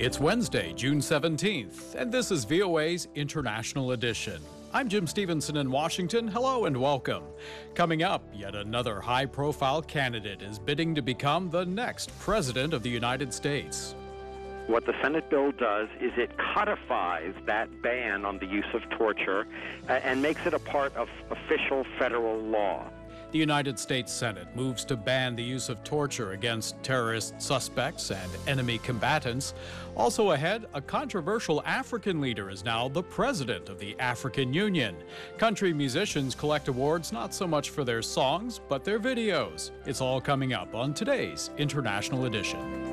It's Wednesday, June 17th, and this is VOA's International Edition. I'm Jim Stevenson in Washington. Hello and welcome. Coming up, yet another high-profile candidate is bidding to become the next president of the United States. What the Senate bill does is it codifies that ban on the use of torture and makes it a part of official federal law. The United States Senate moves to ban the use of torture against terrorist suspects and enemy combatants. Also ahead, a controversial African leader is now the president of the African Union. Country musicians collect awards not so much for their songs, but their videos. It's all coming up on today's International Edition.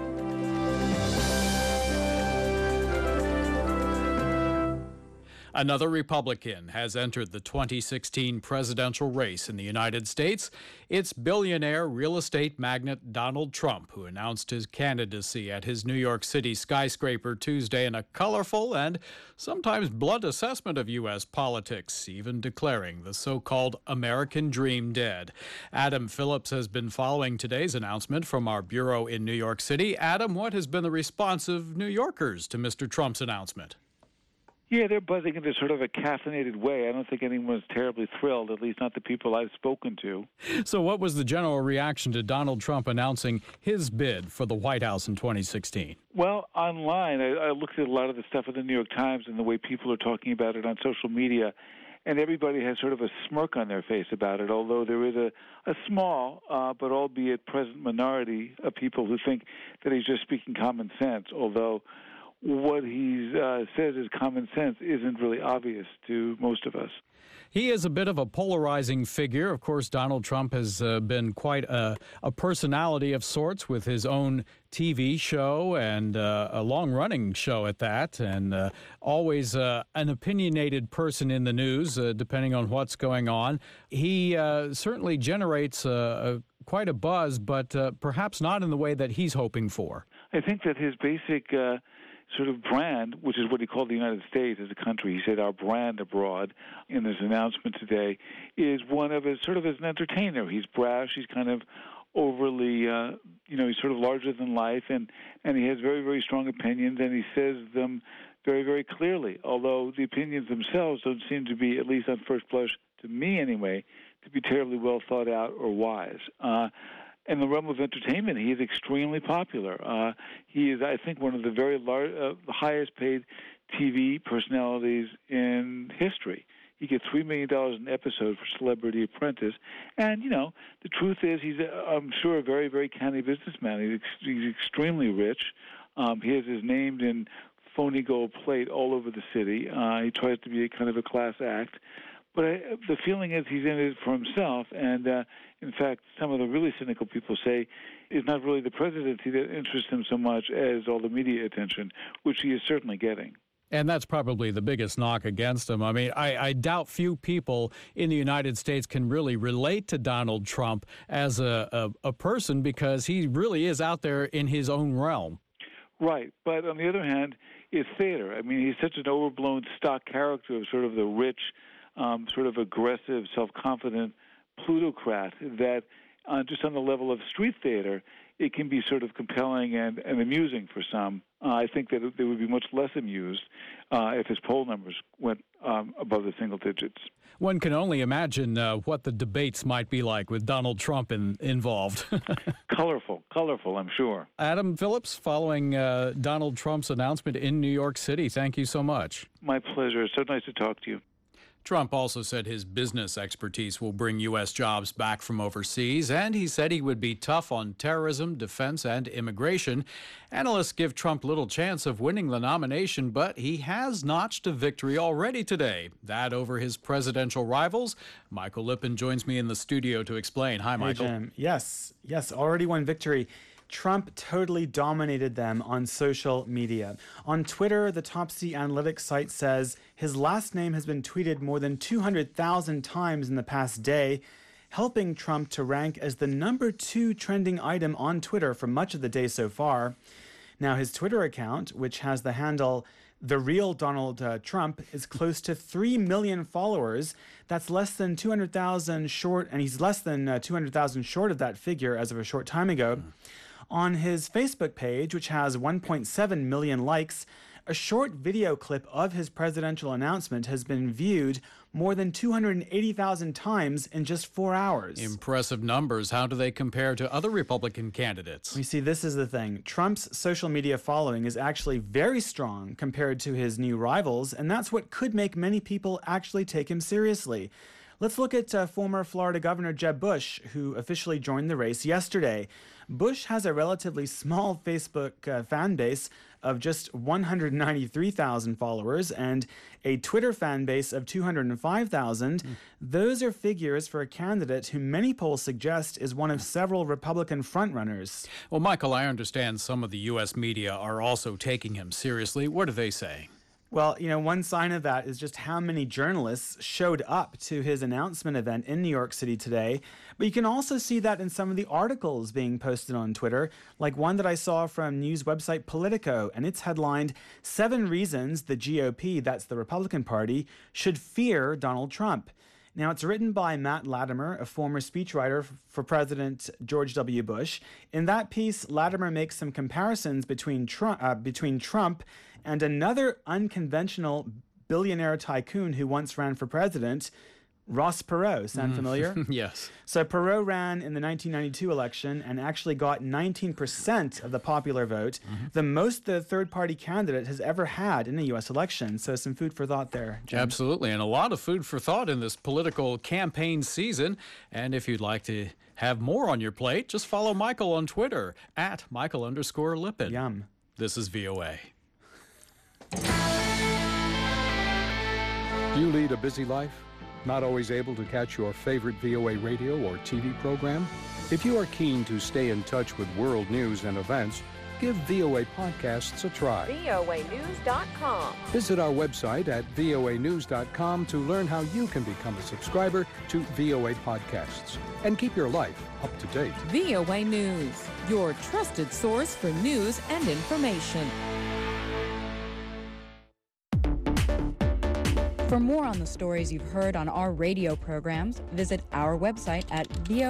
Another Republican has entered the 2016 presidential race in the United States. It's billionaire real estate magnate Donald Trump, who announced his candidacy at his New York City skyscraper Tuesday in a colorful and sometimes blunt assessment of U.S. politics, even declaring the so-called American dream dead. Adam Phillips has been following today's announcement from our bureau in New York City. Adam, what has been the response of New Yorkers to Mr. Trump's announcement? Yeah, they're buzzing into sort of a caffeinated way. I don't think anyone's terribly thrilled, at least not the people I've spoken to. So what was the general reaction to Donald Trump announcing his bid for the White House in 2016? Well, online, I looked at a lot of the stuff in the New York Times and the way people are talking about it on social media, and everybody has sort of a smirk on their face about it, although there is a small, but albeit present minority of people who think that he's just speaking common sense, although what he says is common sense isn't really obvious to most of us. He is a bit of a polarizing figure. Of course, Donald Trump has been quite a personality of sorts with his own TV show and a long-running show at that, and always an opinionated person in the news, depending on what's going on. He certainly generates quite a buzz, but perhaps not in the way that he's hoping for. I think that his basic sort of brand, which is what he called the United States as a country, he said our brand abroad in this announcement today, is one of sort of as an entertainer. He's brash, he's kind of overly, he's sort of larger than life, and he has very, very strong opinions, and he says them very, very clearly, although the opinions themselves don't seem to be, at least on first blush, to me anyway, to be terribly well thought out or wise. In the realm of entertainment, he is extremely popular. He is, I think, one of the very highest-paid TV personalities in history. He gets $3 million an episode for Celebrity Apprentice. And, the truth is he's, I'm sure, a very, very canny businessman. He's extremely rich. He has his name in phony gold plate all over the city. He tries to be a kind of a class act. But the feeling is he's in it for himself, and in fact, some of the really cynical people say it's not really the presidency that interests him so much as all the media attention, which he is certainly getting. And that's probably the biggest knock against him. I mean, I doubt few people in the United States can really relate to Donald Trump as a person, because he really is out there in his own realm. Right, but on the other hand, it's theater. I mean, he's such an overblown stock character of sort of the rich, sort of aggressive, self-confident plutocrat that just on the level of street theater, it can be sort of compelling and amusing for some. I think that they would be much less amused if his poll numbers went above the single digits. One can only imagine what the debates might be like with Donald Trump involved. Colorful, I'm sure. Adam Phillips, following Donald Trump's announcement in New York City, thank you so much. My pleasure. It's so nice to talk to you. Trump also said his business expertise will bring U.S. jobs back from overseas, and he said he would be tough on terrorism, defense, and immigration. Analysts give Trump little chance of winning the nomination, but he has notched a victory already today, that over his presidential rivals. Michael Lippin joins me in the studio to explain. Hi, Michael. Hey, Jim. Yes, already won victory. Trump totally dominated them on social media. On Twitter, the Topsy Analytics site says his last name has been tweeted more than 200,000 times in the past day, helping Trump to rank as the #2 trending item on Twitter for much of the day so far. Now, his Twitter account, which has the handle The Real Donald Trump, is close to 3 million followers. That's less than 200,000 short, and he's less than 200,000 short of that figure as of a short time ago. On his Facebook page, which has 1.7 million likes, a short video clip of his presidential announcement has been viewed more than 280,000 times in just 4 hours. Impressive numbers. How do they compare to other Republican candidates? You see, this is the thing. Trump's social media following is actually very strong compared to his new rivals, and that's what could make many people actually take him seriously. Let's look at former Florida Governor Jeb Bush, who officially joined the race yesterday. Bush has a relatively small Facebook fan base of just 193,000 followers and a Twitter fan base of 205,000. Those are figures for a candidate who many polls suggest is one of several Republican frontrunners. Well, Michael, I understand some of the U.S. media are also taking him seriously. What are they saying? Well, one sign of that is just how many journalists showed up to his announcement event in New York City today. But you can also see that in some of the articles being posted on Twitter, like one that I saw from news website Politico, and it's headlined, 7 Reasons the GOP, that's the Republican Party, should fear Donald Trump. Now, it's written by Matt Latimer, a former speechwriter for President George W. Bush. In that piece, Latimer makes some comparisons between Trump and another unconventional billionaire tycoon who once ran for president, Ross Perot. Sound familiar? Yes. So Perot ran in the 1992 election and actually got 19% of the popular vote, the most the third-party candidate has ever had in a U.S. election. So some food for thought there, Jim. Absolutely, and a lot of food for thought in this political campaign season. And if you'd like to have more on your plate, just follow Michael on Twitter, @Michael_Lipin. Yum. This is VOA. Do you lead a busy life? Not always able to catch your favorite VOA radio or TV program? If you are keen to stay in touch with world news and events, give VOA Podcasts a try. voanews.com. Visit our website at voanews.com to learn how you can become a subscriber to VOA Podcasts and keep your life up to date. VOA News, your trusted source for news and information. For more on the stories you've heard on our radio programs, visit our website at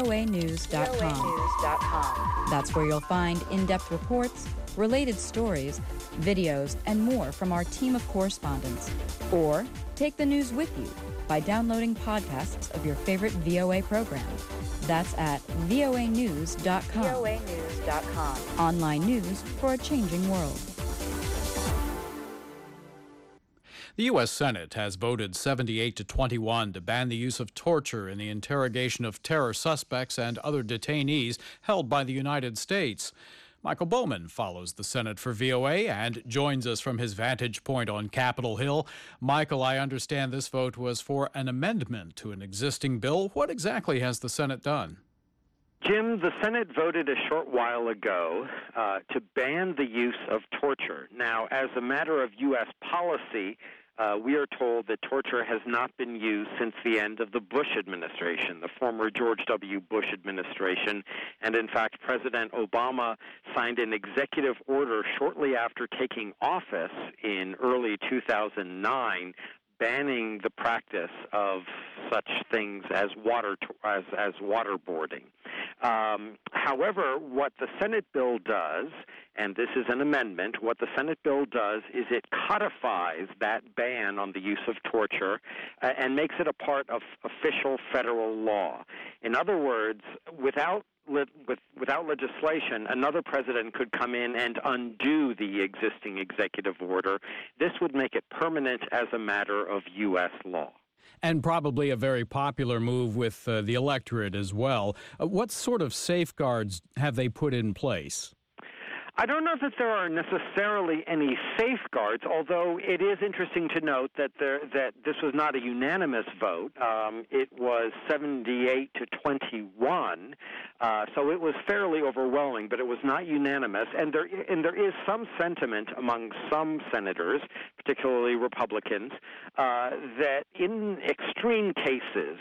voanews.com. That's where you'll find in-depth reports, related stories, videos, and more from our team of correspondents. Or take the news with you by downloading podcasts of your favorite VOA programs. That's at voanews.com. voanews.com. Online news for a changing world. The U.S. Senate has voted 78-21 to ban the use of torture in the interrogation of terror suspects and other detainees held by the United States. Michael Bowman follows the Senate for VOA and joins us from his vantage point on Capitol Hill. Michael, I understand this vote was for an amendment to an existing bill. What exactly has the Senate done? Jim, the Senate voted a short while ago to ban the use of torture. Now, as a matter of U.S. policy, we are told that torture has not been used since the end of the Bush administration, the former George W. Bush administration. And in fact, President Obama signed an executive order shortly after taking office in early 2009 banning the practice of such things as waterboarding. However, what the Senate bill does, and this is an amendment, what the Senate bill does is it codifies that ban on the use of torture and makes it a part of official federal law. In other words, without legislation, another president could come in and undo the existing executive order. This would make it permanent as a matter of U.S. law. And probably a very popular move with the electorate as well. What sort of safeguards have they put in place? I don't know that there are necessarily any safeguards, although it is interesting to note that this was not a unanimous vote. It was 78-21, so it was fairly overwhelming, but it was not unanimous. And there is some sentiment among some senators, particularly Republicans, that in extreme cases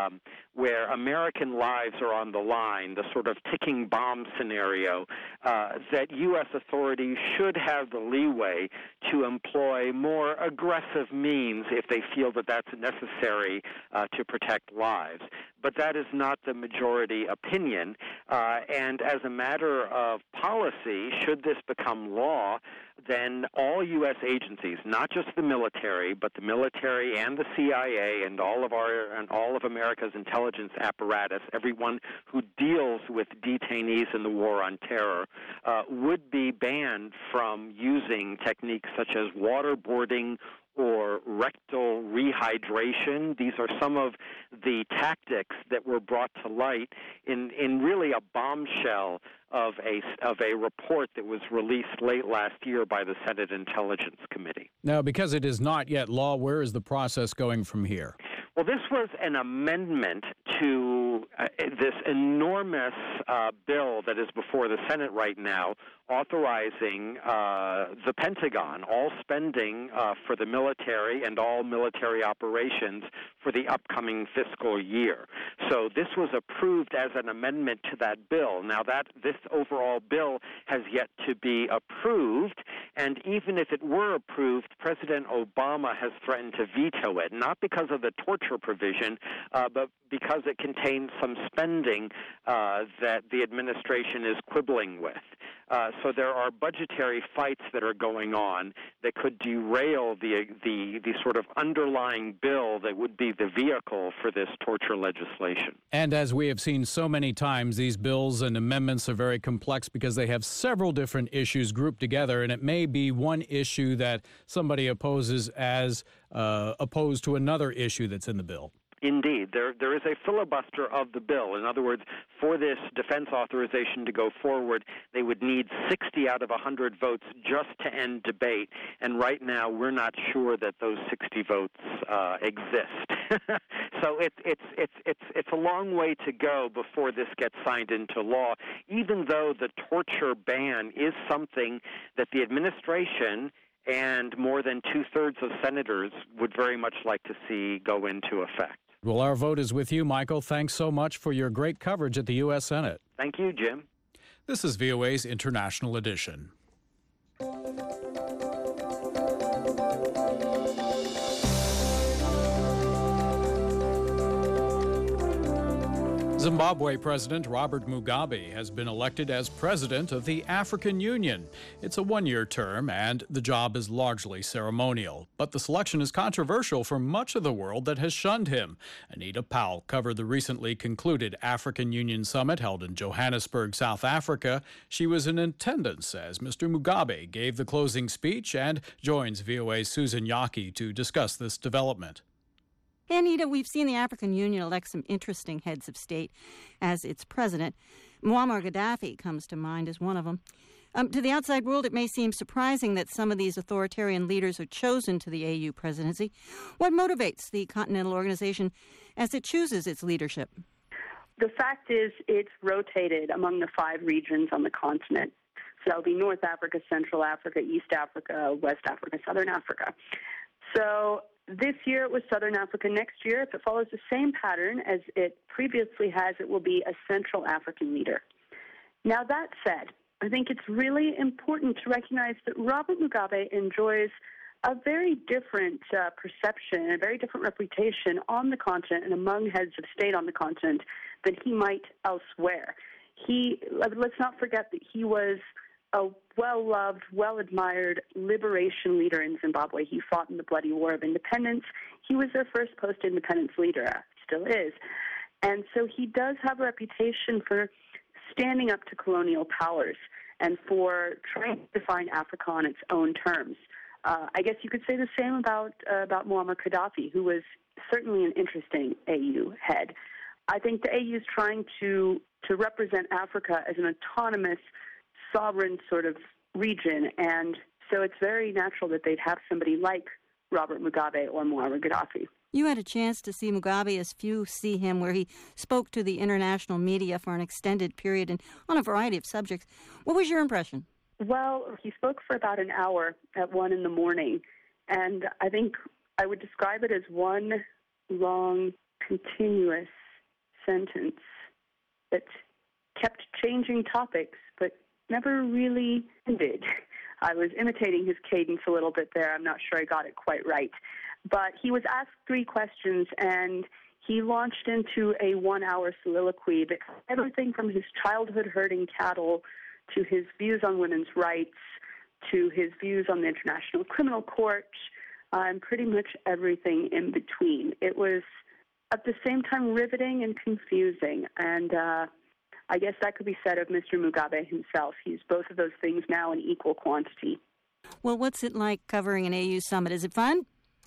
where American lives are on the line, the sort of ticking bomb scenario, that U.S. authorities should have the leeway to employ more aggressive means if they feel that that's necessary to protect lives. But that is not the majority opinion. And as a matter of policy, should this become law, then all U.S. agencies, not just the military, but the military and the CIA and all of America's intelligence apparatus, everyone who deals with detainees in the war on terror, would be banned from using techniques such as waterboarding or rectal rehydration. These are some of the tactics that were brought to light in really a bombshell of a report that was released late last year by the Senate Intelligence Committee. Now, because it is not yet law, where is the process going from here? Well, this was an amendment to this enormous bill that is before the Senate right now, authorizing the Pentagon, all spending for the military and all military operations for the upcoming fiscal year. So this was approved as an amendment to that bill. Now, this overall bill has yet to be approved, and even if it were approved, President Obama has threatened to veto it, not because of the torture provision, but because it contains some spending that the administration is quibbling with. So there are budgetary fights that are going on that could derail the sort of underlying bill that would be the vehicle for this torture legislation. And as we have seen so many times, these bills and amendments are very complex because they have several different issues grouped together, and it may be one issue that somebody opposes as opposed to another issue that's in the bill. Indeed. There is a filibuster of the bill. In other words, for this defense authorization to go forward, they would need 60 out of 100 votes just to end debate. And right now, we're not sure that those 60 votes exist. So it's a long way to go before this gets signed into law, even though the torture ban is something that the administration and more than two-thirds of senators would very much like to see go into effect. Well, our vote is with you, Michael. Thanks so much for your great coverage at the U.S. Senate. Thank you, Jim. This is VOA's International Edition. Zimbabwe President Robert Mugabe has been elected as president of the African Union. It's a one-year term, and the job is largely ceremonial. But the selection is controversial for much of the world that has shunned him. Anita Powell covered the recently concluded African Union summit held in Johannesburg, South Africa. She was in attendance as Mr. Mugabe gave the closing speech and joins VOA's Susan Yaki to discuss this development. Anita, we've seen the African Union elect some interesting heads of state as its president. Muammar Gaddafi comes to mind as one of them. To the outside world, it may seem surprising that some of these authoritarian leaders are chosen to the AU presidency. What motivates the Continental Organization as it chooses its leadership? The fact is it's rotated among the 5 regions on the continent. So that'll be North Africa, Central Africa, East Africa, West Africa, Southern Africa. So this year it was Southern Africa. Next year, if it follows the same pattern as it previously has, it will be a Central African leader. Now, that said, I think it's really important to recognize that Robert Mugabe enjoys a very different perception, a very different reputation on the continent and among heads of state on the continent than he might elsewhere. Let's not forget that he was a well-loved, well-admired liberation leader in Zimbabwe. He fought in the Bloody War of Independence. He was their first post-independence leader, still is. And so he does have a reputation for standing up to colonial powers and for trying to define Africa on its own terms. I guess you could say the same about Muammar Gaddafi, who was certainly an interesting AU head. I think the AU is trying to represent Africa as an autonomous, sovereign sort of region, and so it's very natural that they'd have somebody like Robert Mugabe or Muammar Gaddafi. You had a chance to see Mugabe as few see him, where he spoke to the international media for an extended period and on a variety of subjects. What was your impression? Well, he spoke for about an hour at 1 in the morning, And I think I would describe it as one long, continuous sentence that kept changing topics, but never really ended. I was imitating his cadence a little bit there. I'm not sure I got it quite right. But he was asked 3 questions, and he launched into a 1-hour soliloquy that everything from his childhood herding cattle to his views on women's rights to his views on the International Criminal Court and pretty much everything in between. It was at the same time riveting and confusing, and I guess that could be said of Mr. Mugabe himself. He's both of those things now in equal quantity. Well, what's it like covering an AU summit? Is it fun?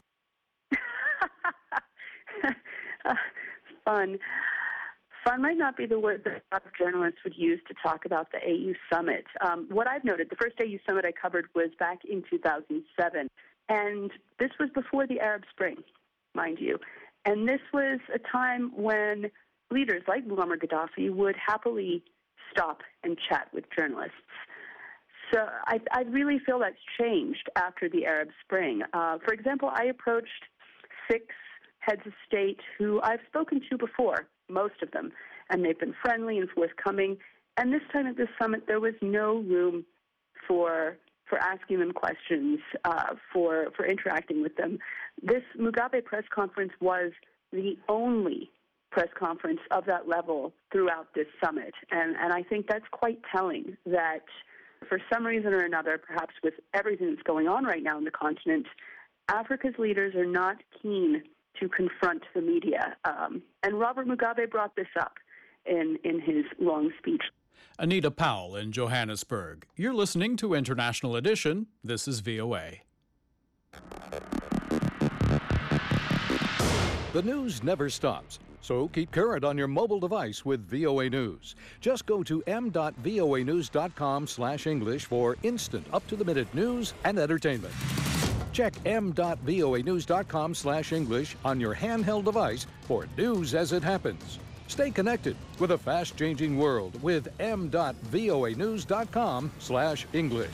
Fun. Fun might not be the word that a lot of journalists would use to talk about the AU summit. What I've noted, the first AU summit I covered was back in 2007, and this was before the Arab Spring, mind you. And this was a time when leaders like Muammar Gaddafi would happily stop and chat with journalists. So I really feel that's changed after the Arab Spring. For example, I approached 6 heads of state who I've spoken to before, most of them, and they've been friendly and forthcoming. And this time at this summit, there was no room for asking them questions, for interacting with them. This Mugabe press conference was the only press conference of that level throughout this summit. And I think that's quite telling that for some reason or another, perhaps with everything that's going on right now in the continent, Africa's leaders are not keen to confront the media. And Robert Mugabe brought this up in his long speech. Anita Powell in Johannesburg. You're listening to International Edition. This is VOA. The news never stops, so keep current on your mobile device with VOA News. Just go to m.voanews.com/English for instant, up-to-the-minute news and entertainment. Check m.voanews.com/English on your handheld device for news as it happens. Stay connected with a fast-changing world with m.voanews.com/English.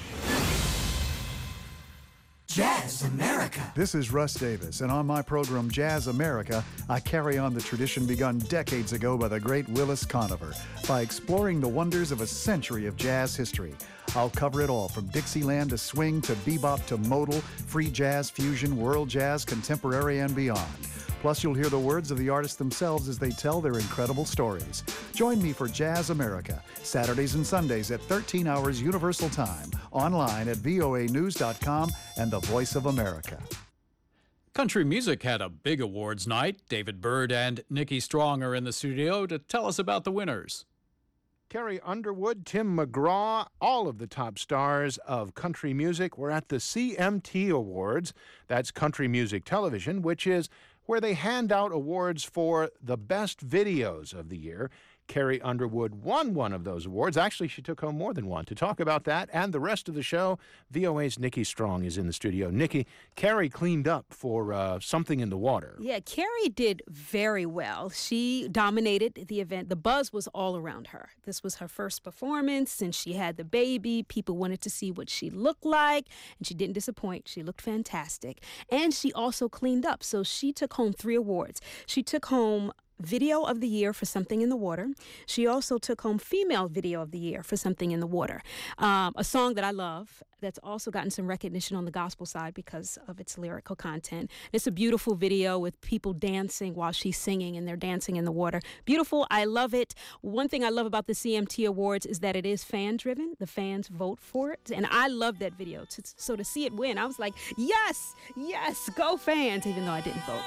Jazz America. This is Russ Davis, and on my program Jazz America, I carry on the tradition begun decades ago by the great Willis Conover by exploring the wonders of a century of jazz history. I'll cover it all from Dixieland to swing to bebop to modal, free jazz, fusion, world jazz, contemporary, and beyond. Plus, you'll hear the words of the artists themselves as they tell their incredible stories. Join me for Jazz America, Saturdays and Sundays at 13 hours Universal Time, online at voanews.com and the Voice of America. Country music had a big awards night. David Byrd and Nikki Strong are in the studio to tell us about the winners. Carrie Underwood, Tim McGraw, all of the top stars of country music were at the CMT Awards. That's Country Music Television, which is where they hand out awards for the best videos of the year. Carrie Underwood won one of those awards. Actually, she took home more than one. To talk about that and the rest of the show, VOA's Nikki Strong is in the studio. Nikki, Carrie cleaned up for Something in the Water. Yeah, Carrie did very well. She dominated the event. The buzz was all around her. This was her first performance since she had the baby. People wanted to see what she looked like, and she didn't disappoint. She looked fantastic. And she also cleaned up, so she took home 3 awards. She took home Video of the Year for Something in the Water. She also took home Female Video of the Year for Something in the Water. A song that I love that's also gotten some recognition on the gospel side because of its lyrical content. It's a beautiful video with people dancing while she's singing, and they're dancing in the water. Beautiful. I love it. One thing I love about the CMT Awards is that it is fan-driven. The fans vote for it, and I love that video. So to see it win, I was like, yes, yes, go fans, even though I didn't vote.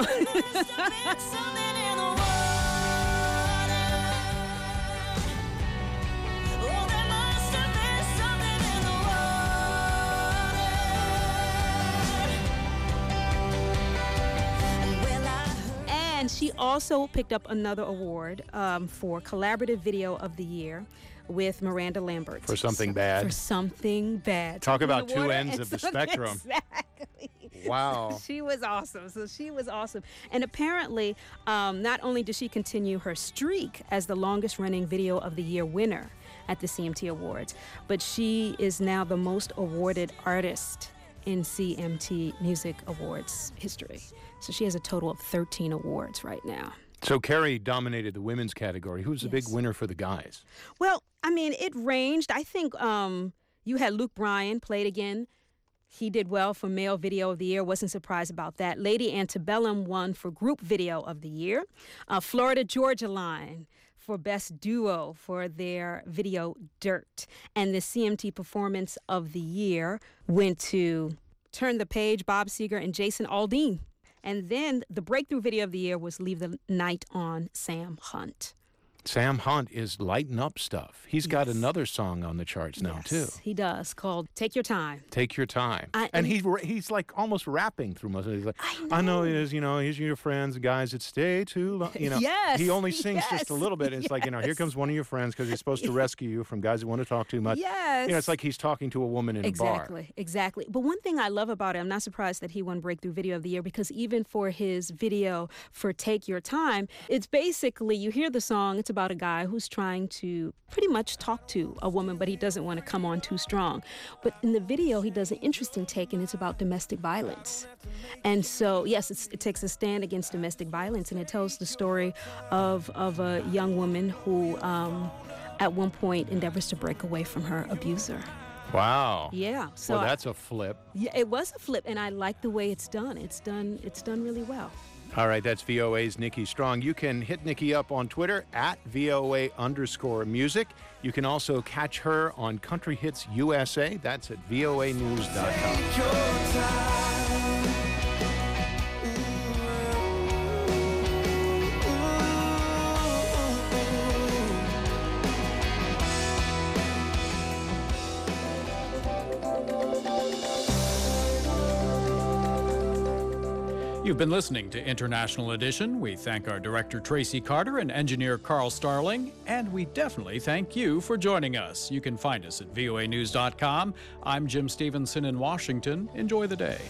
And she also picked up another award for Collaborative Video of the Year with Miranda Lambert. For Something Bad. For Something Bad. Talk about two ends of the spectrum. Exactly. Wow. She was awesome. So she was awesome. And apparently, not only did she continue her streak as the longest running Video of the Year winner at the CMT Awards, but she is now the most awarded artist in CMT Music Awards history. So she has a total of 13 awards right now. So Carrie dominated the women's category. Who's the big winner for the guys? Well, I mean, it ranged. I think you had Luke Bryan played again. He did well for Male Video of the Year. Wasn't surprised about that. Lady Antebellum won for Group Video of the Year. Florida Georgia Line for Best Duo for their video Dirt. And the CMT Performance of the Year went to Turn the Page, Bob Seger, and Jason Aldean. And then the Breakthrough Video of the Year was Leave the Night On, Sam Hunt. Sam Hunt is lighting up stuff. He's got another song on the charts now, too. He does, called Take Your Time. Take Your Time. And he's like almost rapping through most of it. He's like, I know it is, here's your friends, guys that stay too long. Yes. He only sings just a little bit. It's like, here comes one of your friends because he's supposed to rescue you from guys that want to talk too much. Yes. It's like he's talking to a woman in a bar. Exactly. But one thing I love about it, I'm not surprised that he won Breakthrough Video of the Year, because even for his video for Take Your Time, it's basically, you hear the song, it's about a guy who's trying to pretty much talk to a woman, but he doesn't want to come on too strong. But in the video, he does an interesting take, and it's about domestic violence. And so, yes, it takes a stand against domestic violence, and it tells the story of a young woman who, at one point, endeavors to break away from her abuser. Wow. Yeah. So well, that's a flip. Yeah, it was a flip, and I like the way it's done. It's done really well. All right, that's VOA's Nikki Strong. You can hit Nikki up on Twitter at VOA_music. You can also catch her on Country Hits USA. That's at voanews.com. You've been listening to International Edition. We thank our director, Tracy Carter, and engineer, Carl Starling, and we definitely thank you for joining us. You can find us at voanews.com. I'm Jim Stevenson in Washington. Enjoy the day.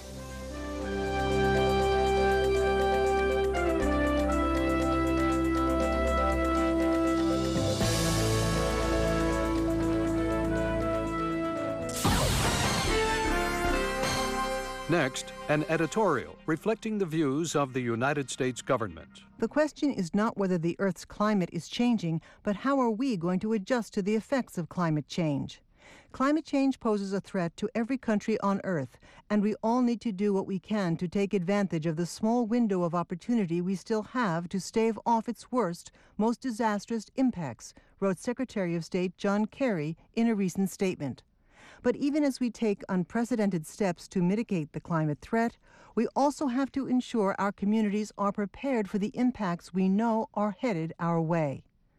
Next, an editorial reflecting the views of the United States government. The question is not whether the Earth's climate is changing, but how are we going to adjust to the effects of climate change? Climate change poses a threat to every country on Earth, and we all need to do what we can to take advantage of the small window of opportunity we still have to stave off its worst, most disastrous impacts, wrote Secretary of State John Kerry in a recent statement. But even as we take unprecedented steps to mitigate the climate threat, we also have to ensure our communities are prepared for the impacts we know are headed our way.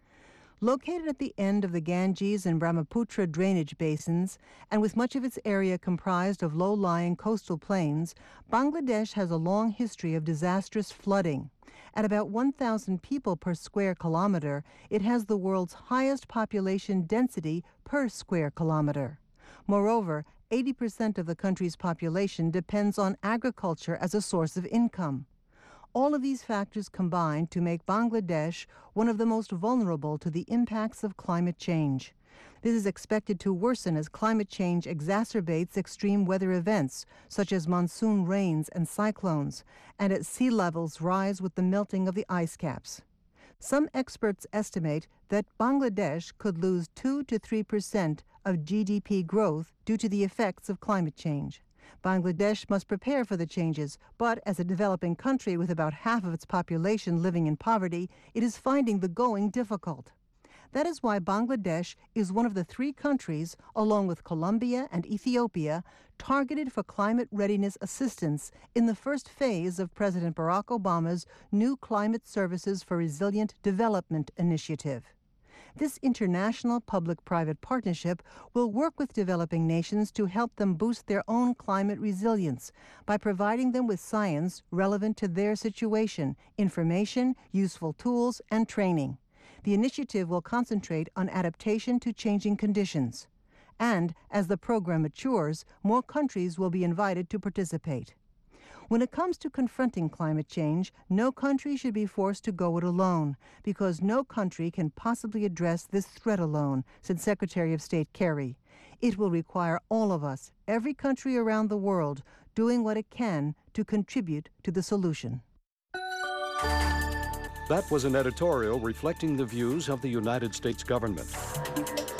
Located at the end of the Ganges and Brahmaputra drainage basins, and with much of its area comprised of low-lying coastal plains, Bangladesh has a long history of disastrous flooding. At about 1,000 people per square kilometer, it has the world's highest population density per square kilometer. Moreover, 80% of the country's population depends on agriculture as a source of income. All of these factors combine to make Bangladesh one of the most vulnerable to the impacts of climate change. This is expected to worsen as climate change exacerbates extreme weather events, such as monsoon rains and cyclones, and as sea levels rise with the melting of the ice caps. Some experts estimate that Bangladesh could lose 2 to 3% of GDP growth due to the effects of climate change. Bangladesh must prepare for the changes, but as a developing country with about half of its population living in poverty, it is finding the going difficult. That is why Bangladesh is one of the 3 countries, along with Colombia and Ethiopia, targeted for climate readiness assistance in the first phase of President Barack Obama's new Climate Services for Resilient Development initiative. This international public-private partnership will work with developing nations to help them boost their own climate resilience by providing them with science relevant to their situation, information, useful tools, and training. The initiative will concentrate on adaptation to changing conditions. And as the program matures, more countries will be invited to participate. When it comes to confronting climate change, no country should be forced to go it alone, because no country can possibly address this threat alone, said Secretary of State Kerry. It will require all of us, every country around the world, doing what it can to contribute to the solution. That was an editorial reflecting the views of the United States government.